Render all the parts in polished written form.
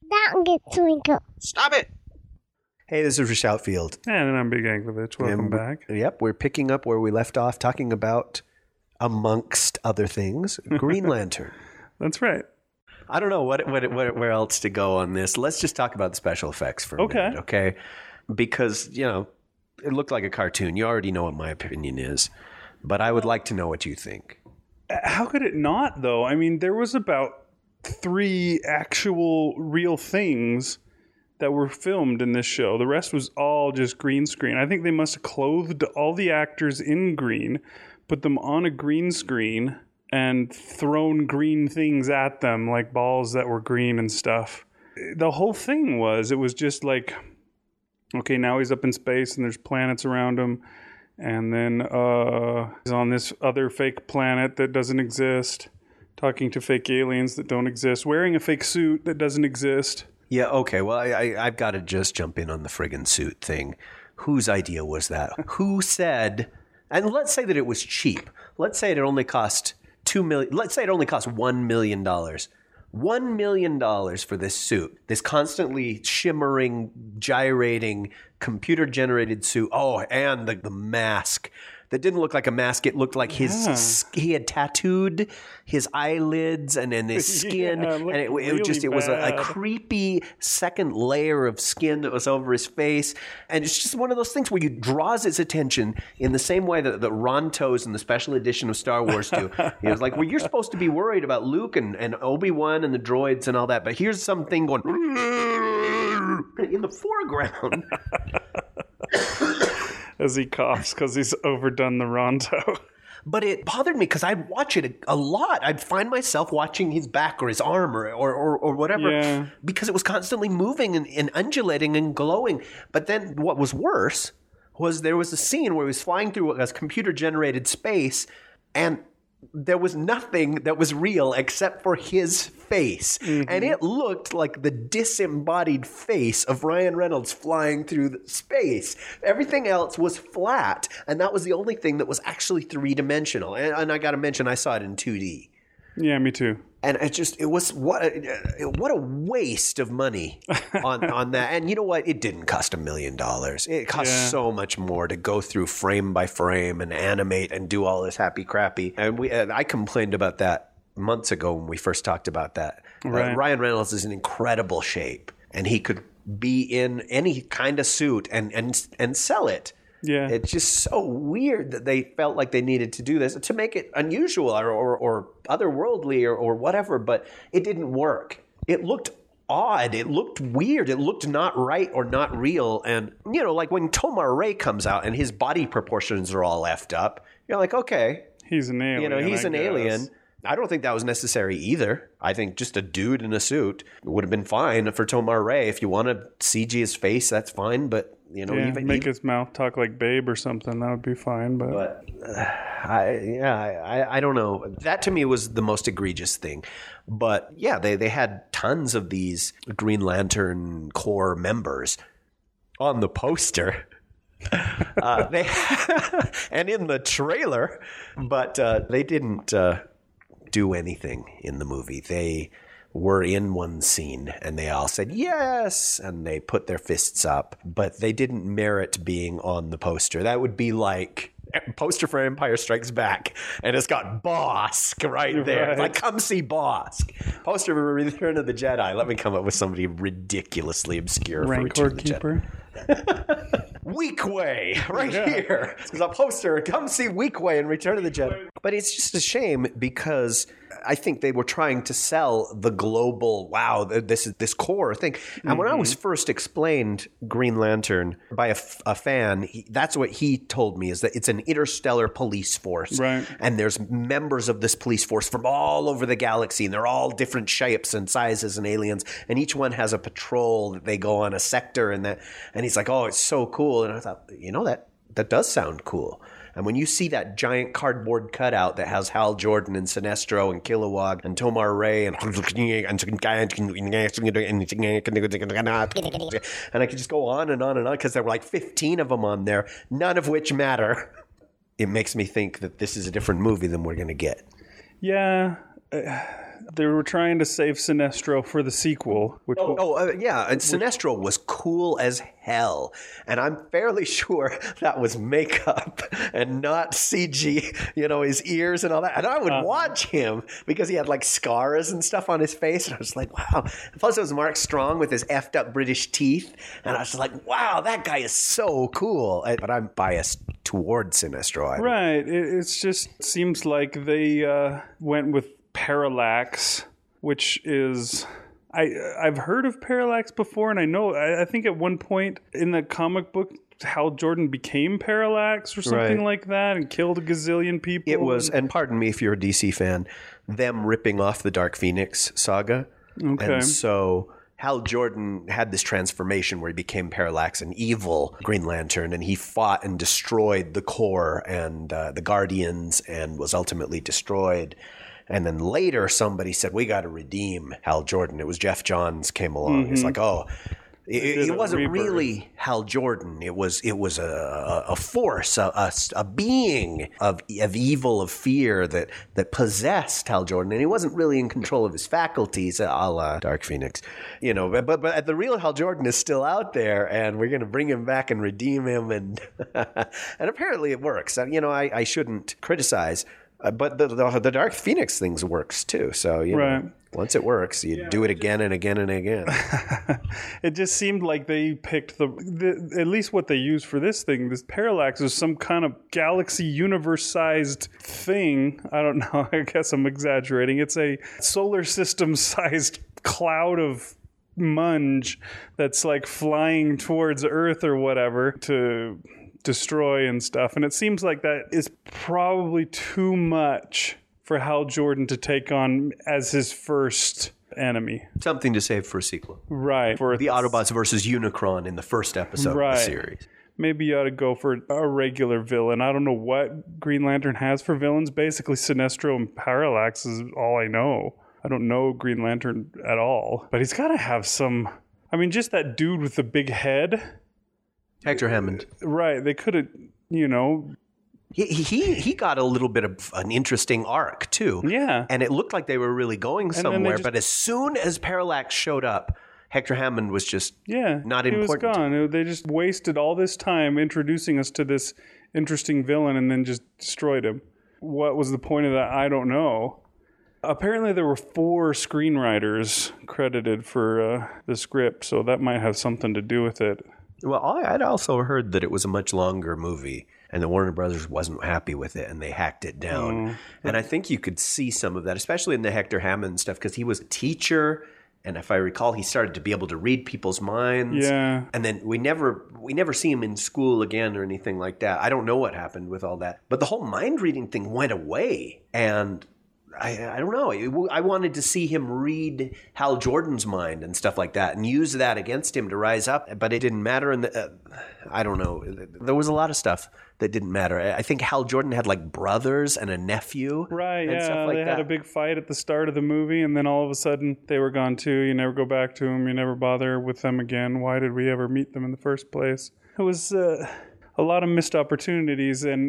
That gets Twinkle. Stop it! Hey, this is Rich Outfield. And I'm Big Anklevich. Welcome back. Yep, we're picking up where we left off, talking about, amongst other things, Green Lantern. That's right. I don't know where else to go on this. Let's just talk about the special effects for a minute, okay? Because, it looked like a cartoon. You already know what my opinion is. But I would like to know what you think. How could it not, though? I mean, there was about 3 actual real things that were filmed in this show. The rest was all just green screen. I think they must have clothed all the actors in green, put them on a green screen, and thrown green things at them, like balls that were green and stuff. The whole thing it was just like, okay, now he's up in space and there's planets around him. And then he's on this other fake planet that doesn't exist, talking to fake aliens that don't exist, wearing a fake suit that doesn't exist. Yeah, okay. Well, I've got to just jump in on the friggin' suit thing. Whose idea was that? Who said, and let's say that it was cheap. Let's say it only cost $2 million. Let's say it only cost $1 million. $1 million for this suit, this constantly shimmering, gyrating, computer-generated suit. Oh, and the mask. That didn't look like a mask. It looked like he had tattooed his eyelids and his skin. And it was a creepy second layer of skin that was over his face. And it's just one of those things where you draws its attention in the same way that the Rontos in the special edition of Star Wars do. It was like, well, you're supposed to be worried about Luke and Obi-Wan and the droids and all that. But here's something going in the foreground. As he coughs because he's overdone the Ronto. But it bothered me because I'd watch it a lot. I'd find myself watching his back or his arm or whatever because it was constantly moving and undulating and glowing. But then what was worse was there was a scene where he was flying through a computer-generated space and there was nothing that was real except for his face. Mm-hmm. And it looked like the disembodied face of Ryan Reynolds flying through space. Everything else was flat, and that was the only thing that was actually three-dimensional. And I got to mention, I saw it in 2D. Yeah, me too. And it was what a waste of money on that. And you know what? It didn't cost $1 million. It cost so much more to go through frame by frame and animate and do all this happy crappy. And I complained about that months ago when we first talked about that. Right. Ryan Reynolds is in incredible shape, and he could be in any kind of suit and sell it. Yeah. It's just so weird that they felt like they needed to do this to make it unusual or otherworldly or whatever, but it didn't work. It looked odd. It looked weird. It looked not right or not real. And, like when Tomar Ray comes out and his body proportions are all effed up, you're like, okay. He's an alien. He's an alien. I don't think that was necessary either. I think just a dude in a suit would have been fine for Tomar Ray. If you want to CG his face, that's fine. But make his mouth talk like Babe or something. That would be fine. But I don't know. That to me was the most egregious thing. But yeah, they had tons of these Green Lantern Corps members on the poster. And in the trailer, but they didn't do anything in the movie. They were in one scene and they all said yes and they put their fists up, but they didn't merit being on the poster. That would be like poster for Empire Strikes Back and it's got Bosk right there. Right. Like, come see Bosk. Poster for Return of the Jedi. Let me come up with somebody ridiculously obscure for Return of the Jedi. Weequay, right here. There's a poster. Come see Weequay in Return of the Jedi. But it's just a shame because I think they were trying to sell the global, wow, this is this core thing. And when I was first explained Green Lantern by a fan, that's what he told me, is that it's an interstellar police force. Right. And there's members of this police force from all over the galaxy, and they're all different shapes and sizes and aliens. And each one has a patrol that they go on a sector. And he's like, oh, it's so cool. And I thought, that does sound cool. And when you see that giant cardboard cutout that has Hal Jordan and Sinestro and Kilowog and Tomar Ray and I could just go on and on and on because there were like 15 of them on there, none of which matter. It makes me think that this is a different movie than we're going to get. Yeah. They were trying to save Sinestro for the sequel, which yeah, and Sinestro was cool as hell, and I'm fairly sure that was makeup and not CG. You know, his ears and all that. And I would watch him because he had like scars and stuff on his face, and I was like, wow. Plus, it was Mark Strong with his effed up British teeth, and I was like, wow, that guy is so cool. But I'm biased towards Sinestro. Right. It's just seems like they went with Parallax, which is I've heard of Parallax before, and I think at one point in the comic book Hal Jordan became Parallax or something like that and killed a gazillion people. It was, and pardon me if you're a DC fan, them ripping off the Dark Phoenix saga. Okay. And so Hal Jordan had this transformation where he became Parallax, an evil Green Lantern, and he fought and destroyed the Corps and the Guardians and was ultimately destroyed. And then later somebody said, we got to redeem Hal Jordan. It was Jeff Johns came along. He's like, oh, it wasn't really Hal Jordan. It was a force, a being of evil, of fear that possessed Hal Jordan, and he wasn't really in control of his faculties, a la Dark Phoenix, you know. But the real Hal Jordan is still out there, and we're going to bring him back and redeem him, and and apparently it works. You know, I shouldn't criticize. But the Dark Phoenix things works too. So, you know, once it works, you do it again and again and again. It just seemed like they picked at least what they used for this thing. This Parallax is some kind of galaxy universe-sized thing. I don't know. I guess I'm exaggerating. It's a solar system-sized cloud of munge that's like flying towards Earth or whatever to destroy and stuff, and it seems like that is probably too much for Hal Jordan to take on as his first enemy. Something to save for a sequel. Right. For the Autobots versus Unicron in the first episode of the series. Maybe you ought to go for a regular villain. I don't know what Green Lantern has for villains. Basically, Sinestro and Parallax is all I know. I don't know Green Lantern at all. But he's got to have some... I mean, just that dude with the big head... Hector Hammond. Right. They could have, you know... He got a little bit of an interesting arc, too. Yeah. And it looked like they were really going somewhere. But as soon as Parallax showed up, Hector Hammond was just not important. He was gone. They just wasted all this time introducing us to this interesting villain and then just destroyed him. What was the point of that? I don't know. Apparently there were 4 screenwriters credited for the script, so that might have something to do with it. Well, I'd also heard that it was a much longer movie and the Warner Brothers wasn't happy with it and they hacked it down. And I think you could see some of that, especially in the Hector Hammond stuff, because he was a teacher. And if I recall, he started to be able to read people's minds. Yeah. And then we never see him in school again or anything like that. I don't know what happened with all that. But the whole mind reading thing went away. And I don't know. I wanted to see him read Hal Jordan's mind and stuff like that and use that against him to rise up. But it didn't matter. And I don't know. There was a lot of stuff that didn't matter. I think Hal Jordan had like brothers and a nephew. Right, and stuff like they that. had a big fight at the start of the movie, and then all of a sudden they were gone too. You never go back to them. You never bother with them again. Why did we ever meet them in the first place? It was a lot of missed opportunities. And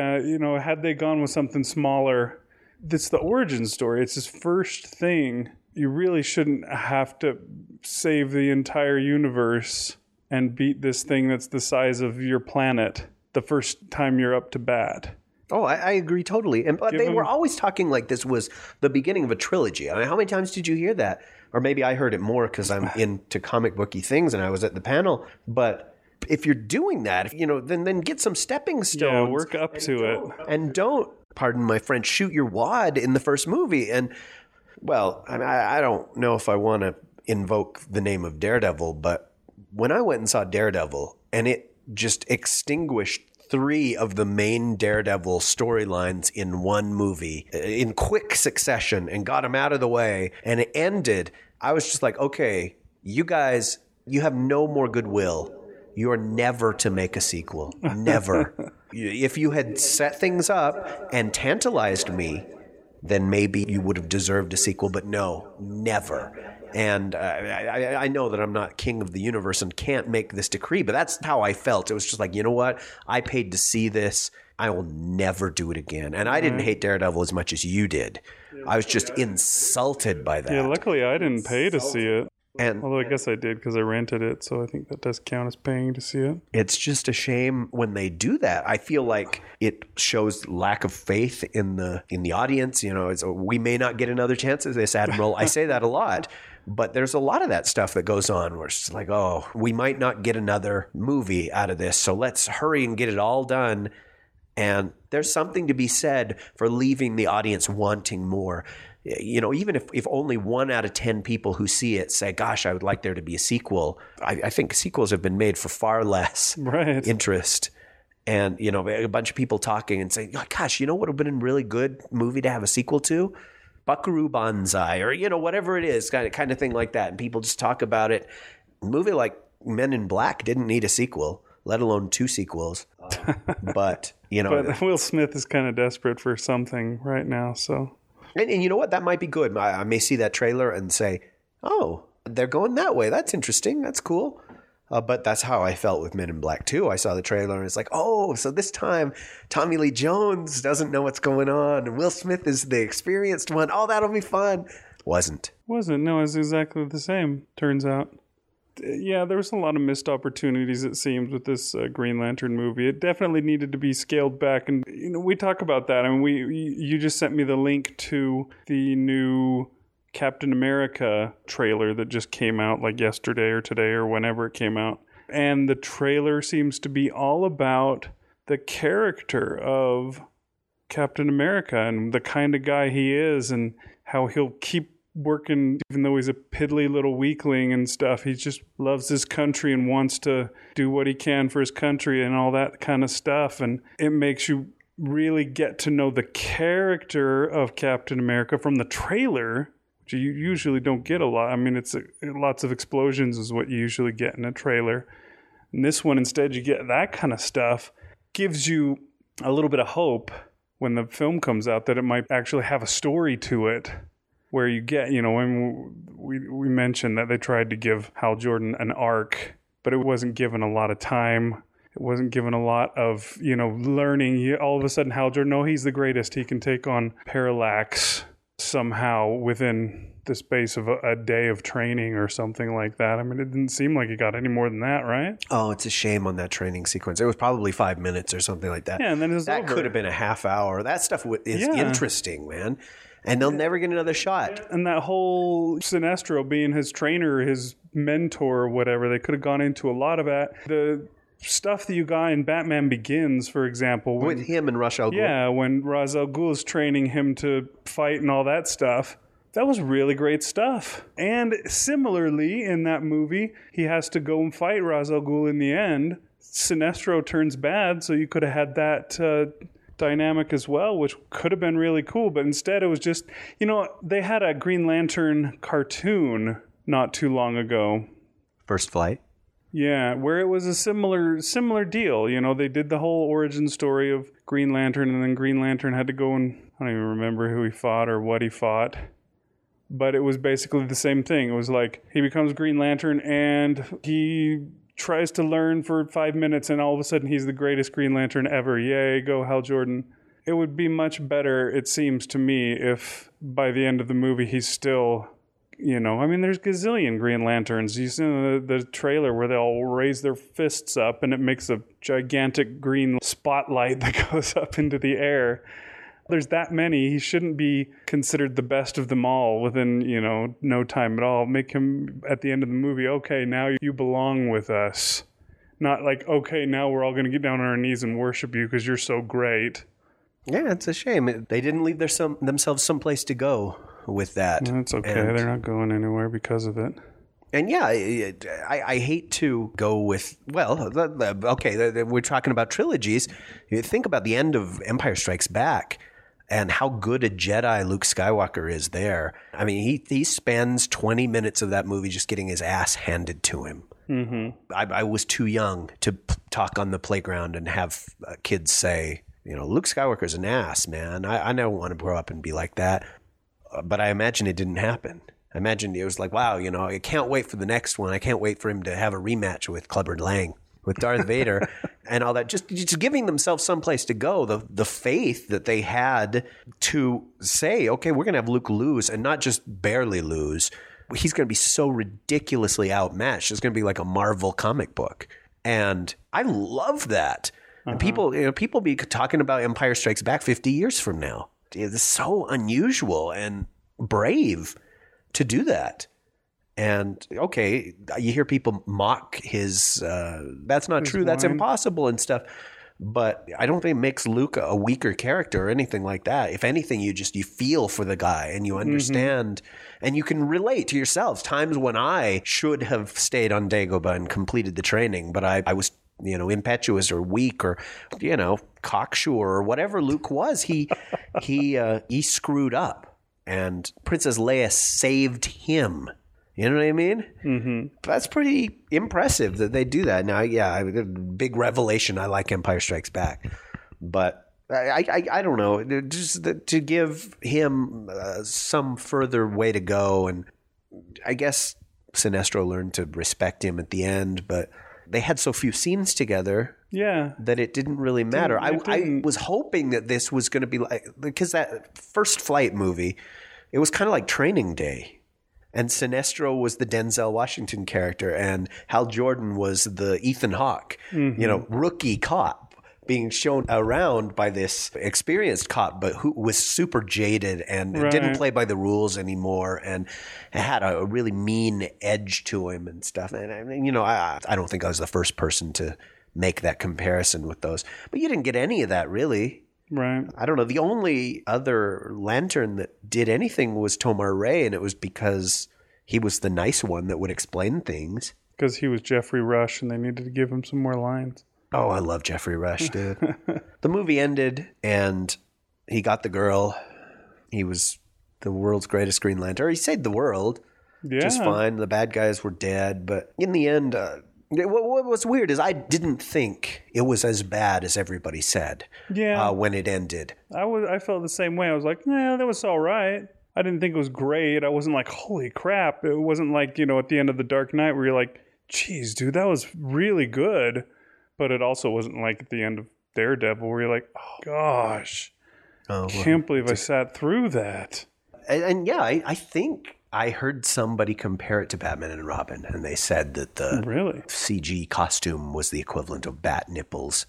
had they gone with something smaller, it's the origin story. It's his first thing. You really shouldn't have to save the entire universe and beat this thing that's the size of your planet the first time you're up to bat. Oh, I agree totally. But they were always talking like this was the beginning of a trilogy. I mean, how many times did you hear that? Or maybe I heard it more because I'm into comic booky things and I was at the panel. But if you're doing that, then get some stepping stones. Yeah, work up to it. And don't, pardon my French, shoot your wad in the first movie. And, well, I don't know if I want to invoke the name of Daredevil, but when I went and saw Daredevil and it just extinguished 3 of the main Daredevil storylines in one movie in quick succession and got them out of the way and it ended, I was just like, okay, you guys, you have no more goodwill. You're never to make a sequel. Never. If you had set things up and tantalized me, then maybe you would have deserved a sequel. But no, never. And I know that I'm not king of the universe and can't make this decree, but that's how I felt. It was just like, you know what? I paid to see this. I will never do it again. And I didn't hate Daredevil as much as you did. I was just insulted by that. Yeah, luckily I didn't pay to see it. And Although I guess I did because I rented it, so I think that does count as paying to see it. it's just a shame when they do that. I feel like it shows lack of faith in the audience. You know, we may not get another chance as this Admiral. I say that a lot. But there's a lot of that stuff that goes on where it's like, oh, we might not get another movie out of this, so let's hurry and get it all done. And there's something to be said for leaving the audience wanting more. You know, even if only 1 out of 10 people who see it say, gosh, I would like there to be a sequel, I think sequels have been made for far less interest. And, you know, a bunch of people talking and saying, gosh, you know what would have been a really good movie to have a sequel to? Buckaroo Banzai, or, you know, whatever it is, kind of thing like that. And people just talk about it. A movie like Men in Black didn't need a sequel, let alone 2 sequels. But, you know. But Will Smith is kind of desperate for something right now, so. And you know what? That might be good. I may see that trailer and say, oh, they're going that way. That's interesting. That's cool. But that's how I felt with Men in Black 2. I saw the trailer and it's like, oh, so this time Tommy Lee Jones doesn't know what's going on. And Will Smith is the experienced one. Oh, that'll be fun. Wasn't. No, it's exactly the same, turns out. Yeah, there was a lot of missed opportunities, it seems, with this Green Lantern movie. It definitely needed to be scaled back. And, you know, we talk about that. I mean, you just sent me the link to the new Captain America trailer that just came out like yesterday or today or whenever it came out. And the trailer seems to be all about the character of Captain America and the kind of guy he is and how he'll keep working even though he's a piddly little weakling and stuff. He just loves his country and wants to do what he can for his country and all that kind of stuff. And it makes you really get to know the character of Captain America from the trailer, which you usually don't get a lot. I mean, it's lots of explosions is what you usually get in a trailer. And this one, instead, you get that kind of stuff. Gives you a little bit of hope when the film comes out that it might actually have a story to it. Where you get, you know, when we mentioned that they tried to give Hal Jordan an arc, but it wasn't given a lot of time. It wasn't given a lot of, you know, learning. All of a sudden, Hal Jordan, no, he's the greatest. He can take on Parallax somehow within the space of a day of training or something like that. I mean, it didn't seem like he got any more than that, right? Oh, it's a shame on that training sequence. It was probably 5 minutes or something like that. Yeah, and then it's that over. could have been a half hour. That stuff is interesting, man. And they'll never get another shot. And that whole Sinestro being his trainer, his mentor, or whatever, they could have gone into a lot of that. The stuff that you got in Batman Begins, for example. With him and Ra's al Ghul. Yeah, when Ra's al Ghul is training him to fight and all that stuff. That was really great stuff. And similarly, in that movie, he has to go and fight Ra's al Ghul in the end. Sinestro turns bad, so you could have had that dynamic as well, which could have been really cool. But instead, it was just, you know, they had a Green Lantern cartoon not too long ago. First Flight? Yeah, where it was a similar deal. You know, they did the whole origin story of Green Lantern, and then Green Lantern had to go and, I don't even remember who he fought or what he fought. But it was basically the same thing. It was like he becomes Green Lantern and he tries to learn for 5 minutes and all of a sudden he's the greatest Green Lantern ever. Yay, go Hal Jordan. It would be much better, it seems to me, if by the end of the movie he's still, you know, I mean, there's gazillion Green Lanterns. You see the trailer where they all raise their fists up and it makes a gigantic green spotlight that goes up into the air. There's that many. He shouldn't be considered the best of them all within, you know, no time at all. Make him, at the end of the movie, okay, now you belong with us. Not like, okay, now we're all going to get down on our knees and worship you because you're so great. Yeah, it's a shame. They didn't leave themselves someplace to go with that. That's okay. They're not going anywhere because of it. And yeah, I hate to go with, well, okay, we're talking about trilogies. You think about the end of Empire Strikes Back and how good a Jedi Luke Skywalker is there. I mean, he spends 20 minutes of that movie just getting his ass handed to him. Mm-hmm. I was too young to talk on the playground and have kids say, you know, Luke Skywalker's an ass, man. I never want to grow up and be like that. But I imagine it didn't happen. I imagine it was like, wow, you know, I can't wait for the next one. I can't wait for him to have a rematch with Clubber Lang, with Darth Vader. and all that, just giving themselves someplace to go, the faith that they had to say, okay, we're going to have Luke lose, and not just barely lose. He's going to be so ridiculously outmatched. It's going to be like a Marvel comic book. And I love that. And people be talking about Empire Strikes Back 50 years from now. It's so unusual and brave to do that. And okay, you hear people mock his, that's not true, that's impossible and stuff. But I don't think it makes Luke a weaker character or anything like that. If anything, you feel for the guy and you understand and you can relate to yourselves. Times when I should have stayed on Dagobah and completed the training, but I was, impetuous or weak or, cocksure or whatever Luke was. He screwed up, and Princess Leia saved him. You know what I mean? Mm-hmm. That's pretty impressive that they do that. Now, yeah, big revelation. I like Empire Strikes Back. But I don't know. Just to give him some further way to go. And I guess Sinestro learned to respect him at the end. But they had so few scenes together that it didn't really matter. I was hoping that this was going to be like, because that first Flight movie, it was kind of like Training Day. And Sinestro was the Denzel Washington character, and Hal Jordan was the Ethan Hawke, rookie cop being shown around by this experienced cop, but who was super jaded and didn't play by the rules anymore, and had a really mean edge to him and stuff. And I don't think I was the first person to make that comparison with those, but you didn't get any of that really. Right. I don't know. The only other Lantern that did anything was Tomar Ray, and it was because he was the nice one that would explain things. Because he was Jeffrey Rush, and they needed to give him some more lines. Oh, I love Jeffrey Rush, dude. The movie ended, and he got the girl. He was the world's greatest Green Lantern. He saved the world just fine. The bad guys were dead, but in the end... what was weird is I didn't think it was as bad as everybody said when it ended. I felt the same way. I was like, that was all right. I didn't think it was great. I wasn't like, holy crap. It wasn't like, at the end of The Dark Knight where you're like, geez, dude, that was really good. But it also wasn't like at the end of Daredevil where you're like, oh, gosh. Can't believe I sat through that. And I think... I heard somebody compare it to Batman and Robin, and they said that the CG costume was the equivalent of bat nipples.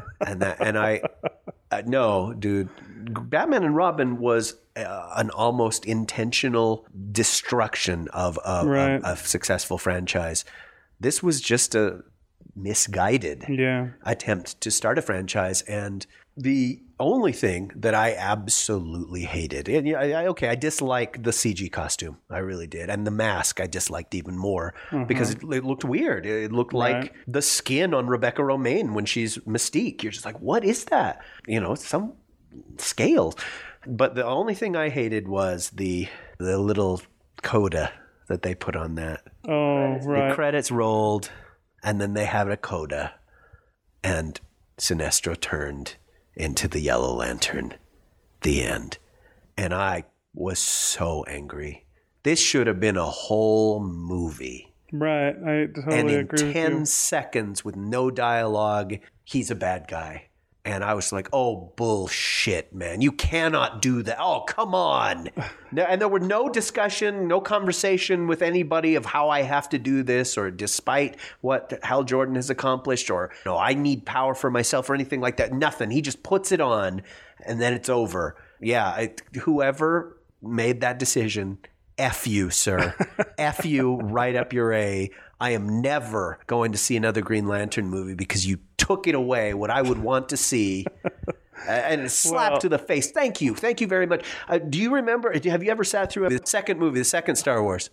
No, dude, Batman and Robin was an almost intentional destruction of a successful franchise. This was just a misguided attempt to start a franchise, and the only thing that I absolutely hated, and I dislike the CG costume, I really did, and the mask I disliked even more because it looked weird. It looked like the skin on Rebecca Romijn when she's Mystique. You're just like, what is that? Some scales. But the only thing I hated was the little coda that they put on that. Oh, right. The credits rolled, and then they have a coda, and Sinestro turned into the Yellow Lantern. The end. And I was so angry. This should have been a whole movie. Right. I totally agree with you. And in 10 seconds with no dialogue, he's a bad guy. And I was like, oh, bullshit, man. You cannot do that. Oh, come on. And there were no discussion, no conversation with anybody of how I have to do this, or despite what Hal Jordan has accomplished, or I need power for myself or anything like that. Nothing. He just puts it on and then it's over. Yeah, whoever made that decision, F you, sir. F you right up your A. I am never going to see another Green Lantern movie because you took it away, what I would want to see, and a slap to the face. Thank you very much. Do you remember, have you ever sat through the second movie, the second Star Wars?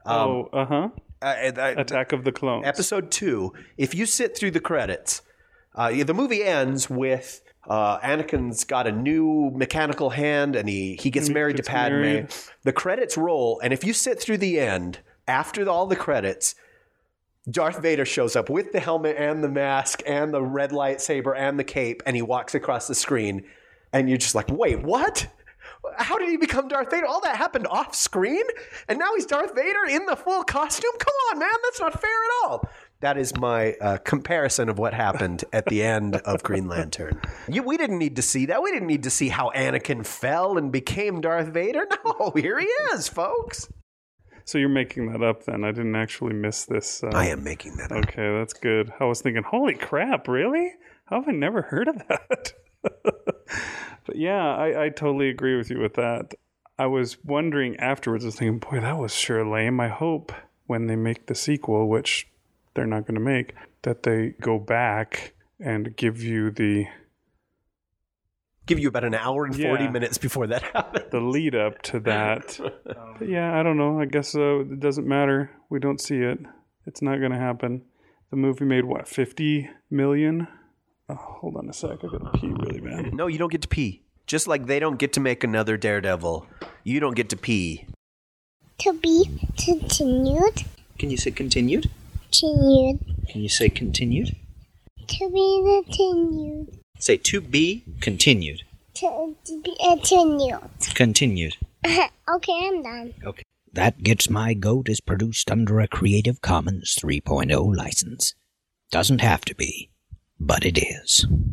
Attack of the Clones. Episode 2. If you sit through the credits, the movie ends with Anakin's got a new mechanical hand, and he gets married to Padme. The credits roll, and if you sit through the end, after all the credits, Darth Vader shows up with the helmet and the mask and the red lightsaber and the cape, and he walks across the screen, and you're just like, wait, what? How did he become Darth Vader? All that happened off screen, and now he's Darth Vader in the full costume? Come on, man. That's not fair at all. That is my comparison of what happened at the end of Green Lantern. We didn't need to see that. We didn't need to see how Anakin fell and became Darth Vader. No, here he is, folks. So you're making that up then? I didn't actually miss this. I am making that up. Okay, that's good. I was thinking, holy crap, really? How have I never heard of that? But yeah, I totally agree with you with that. I was wondering afterwards, I was thinking, boy, that was sure lame. I hope when they make the sequel, which they're not going to make, that they go back and give you about an hour and 40 minutes before that happens. The lead up to that. But yeah, I don't know. I guess it doesn't matter. We don't see it. It's not going to happen. The movie made, what, 50 million? Oh, hold on a sec. I got to pee really bad. No, you don't get to pee. Just like they don't get to make another Daredevil. You don't get to pee. To be continued. Can you say continued? Continued. Can you say continued? To be continued. Say to be continued. To be continued. Continued. Okay, I'm done. Okay. That Gets My Goat is produced under a Creative Commons 3.0 license. Doesn't have to be, but it is.